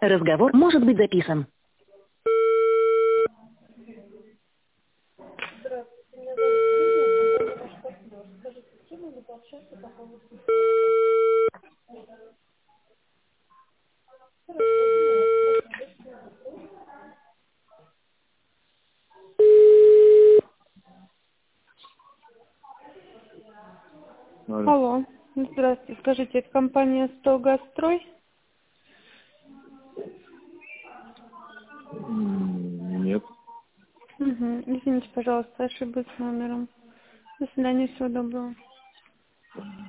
Разговор может быть записан. Алло. Алло, здравствуйте. Скажите, это компания «Столгазстрой»? Нет. Угу. Извините, пожалуйста, ошиблась номером. До свидания, всего доброго.